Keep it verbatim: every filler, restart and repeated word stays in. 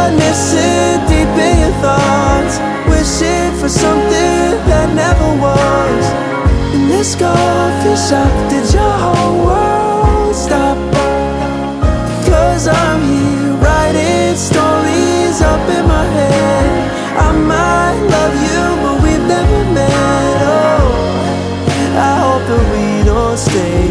missing deep in your thoughts, wishing for something that never was. In this coffee shop, did your whole world stop? Cause I'm here writing stories up in my head. I might love you, but we've never met. Oh, I hope that we don't stay